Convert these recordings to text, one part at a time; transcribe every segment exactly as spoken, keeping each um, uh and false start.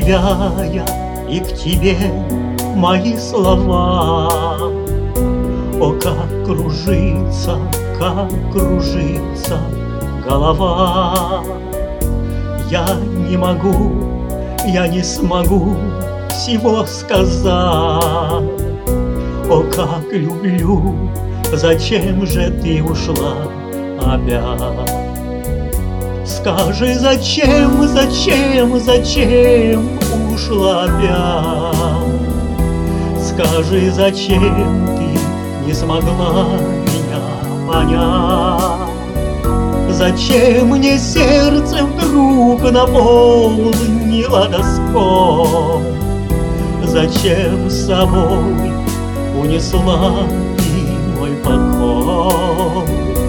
тебя я и к тебе мои слова. О, как кружится, как кружится голова. Я не могу, я не смогу всего сказать. О, как люблю, зачем же ты ушла опять? Скажи, зачем, зачем, зачем ушла опять? Скажи, зачем ты не смогла меня понять? Зачем мне сердце вдруг наполнило тоской? Зачем с собой унесла ты мой покой?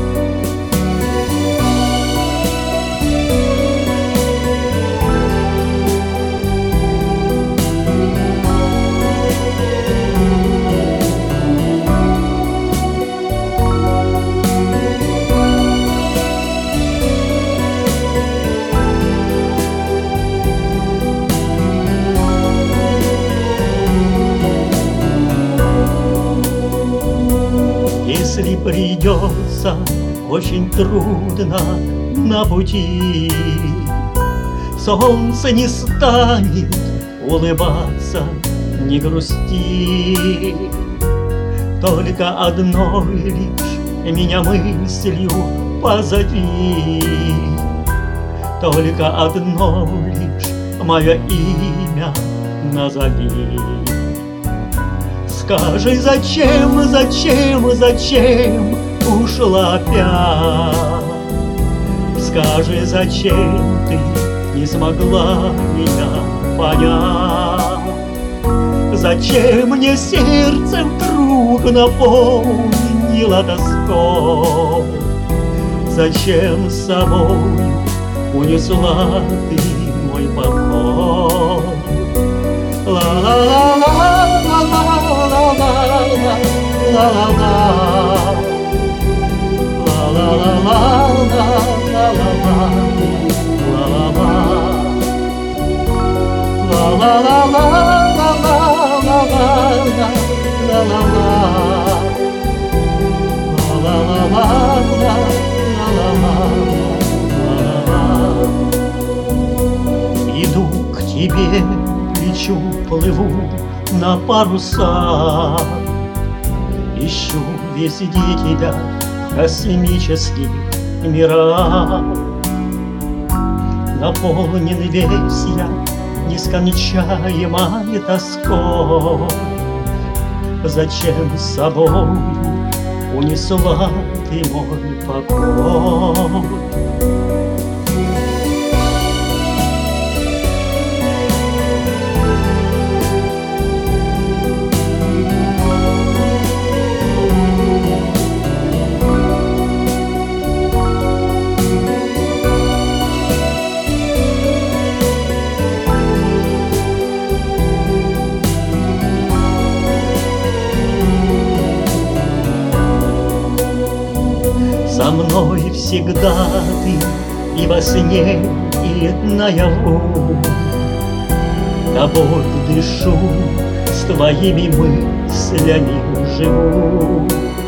Если придется очень трудно на пути, солнце не станет улыбаться, не грусти. Только одной лишь меня мыслью позови, только одно лишь мое имя назови. Скажи, зачем, зачем, зачем ушла опять? Скажи, зачем ты не смогла меня понять? Зачем мне сердце вдруг наполнило тоской? Зачем с собой унесла ты мой покой? Ла-ла-ла-ла. La la la, la la la, la la la, la la la, la la la, la la la, la la la, la. Иду к тебе, лечу, плыву на парусах. Ищу везде тебя в космических мирах. Наполнен весь я нескончаемой тоской. Зачем с собой унесла ты мой покой? Со мной всегда ты и во сне, и наяву. Тобой дышу, с твоими мыслями живу.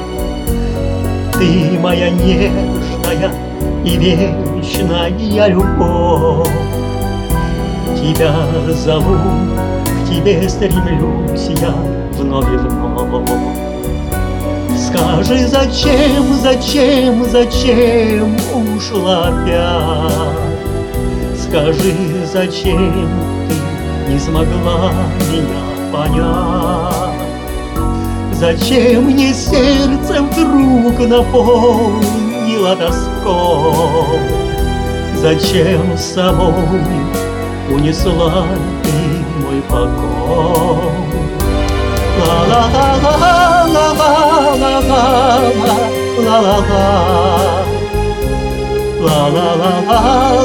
Ты моя нежная и вечная любовь. Тебя зову, к тебе стремлюсь я вновь и вновь. Скажи, зачем, зачем, зачем ушла опять? Скажи, зачем ты не смогла меня понять? Зачем мне сердце вдруг наполнило тоской? Зачем с собой унесла ты мой покой? Ла-ла-ла-ла, ла-ла-ла-ла, ла-ла-ла, ла-ла-ла-ла,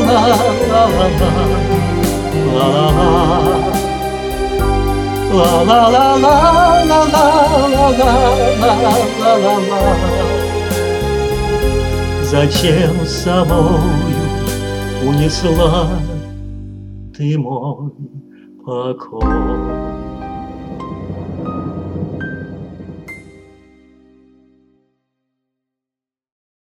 ла-ла-ла, ла-ла-ла-ла, ла-ла-ла-ла. Зачем с собою унесла ты мой покой.